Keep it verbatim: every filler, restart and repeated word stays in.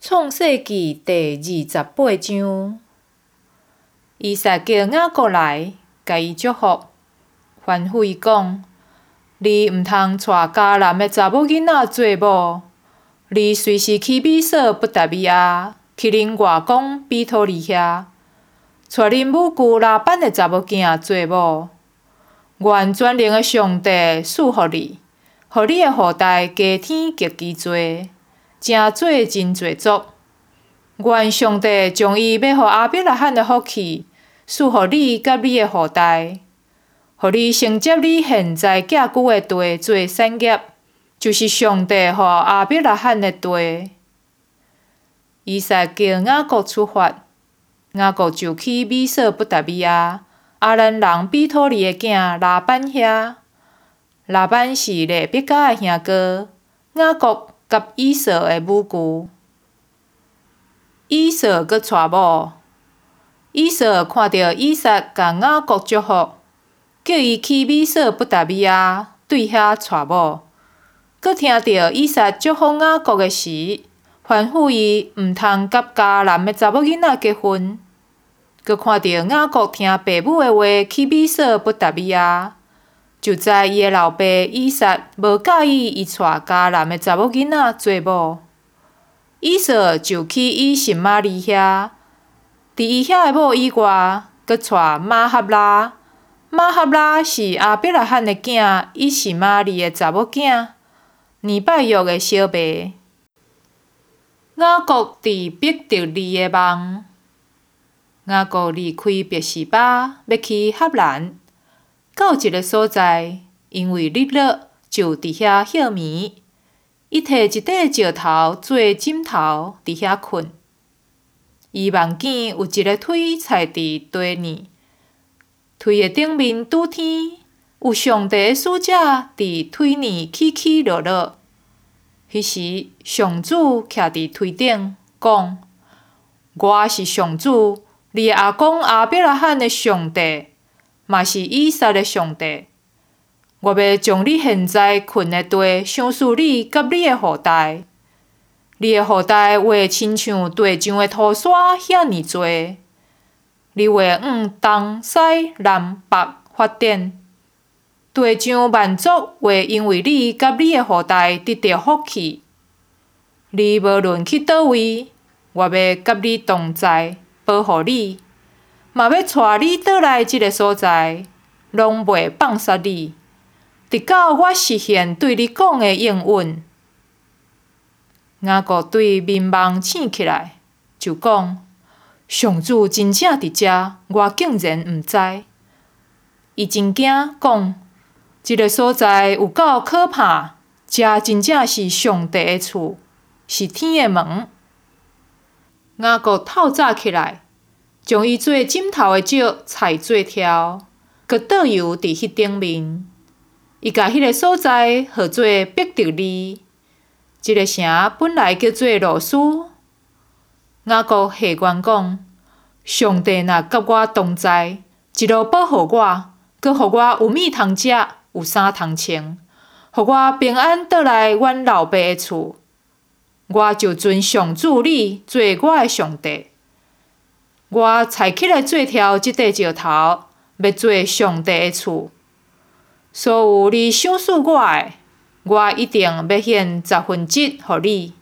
创世纪第二十八章，以撒叫雅各来，甲伊祝福，吩咐伊讲：你毋通娶迦南的查某囡仔做某。你随时去米索不达米亚，去恁外公比托利遐，娶恁母舅拉班的查某囝做某。愿全能的上帝赐福你，互你的后代加添极其多，成做真侪族。愿上帝将伊要互亚伯拉罕的福气赐互你甲你的后代，互你承接你现在寄居的地做产业，就是上帝互亚伯拉罕的地。以撒叫雅各出发，雅各就去米索不达米亚，阿兰人比托利的囝拉班遐。拉班是利百加的兄哥，雅各甲以扫的母舅。以扫阁娶某，以扫看到以撒甲雅各祝福，叫伊去米索不达米亚对遐娶某。阁听到以撒祝福雅各的时，吩咐伊毋通甲迦南的查某囡仔结婚。阁看到雅各听爸母的话去米索不达米亚，就知伊的老爸以撒无介意伊娶迦南的查某囡仔做某。以扫就去伊实玛利遐，伫伊遐的某以外，阁娶玛哈拉。玛哈拉是亚伯拉罕的囝以实玛利的查某囝，尼拜约的小妹。雅各伫伯特利的梦，雅各离开别是巴，要去哈兰，到一个所在，因为日落，就伫遐歇眠。伊摕一块石头做枕头，伫遐困。伊梦见有一个腿踩伫地面，腿的顶面拄天，有上帝的使者伫腿面起起落落。迄时，上主徛伫腿顶，讲：我是上主，你的阿公亚伯拉罕的上帝，嘛是以撒的上帝。我要将你现在困的地赏赐你甲你的后代，你的后代话亲像地上的土沙遐尼多，你会往东西南北发展，地上万族会因为你甲你的后代得到福气。你无论去倒位，我要甲你同在，保护你，嘛要带你倒来即个所在，拢袂放杀你。直到我实现对你讲的应允。雅各对面梦醒起来，就讲：上主真正伫遮，我竟然毋知。伊真惊，讲：即个所在有够可怕，遮真正是上帝的厝，是天的门。雅各透早起来，将伊做枕头的石裁做条，佮倒油伫迄顶面。伊甲迄个所在号做伯特利，即个城本来叫做罗斯。雅各下愿讲：上帝若甲我同在，一路保护我，佮互我有米通食，有衫通穿，互我平安倒来阮老爸的厝，我就尊上主你做我的上帝。我裁起来做条即块石头，要做上帝的厝。所有你赏赐我的，我一定要献十分之一互你。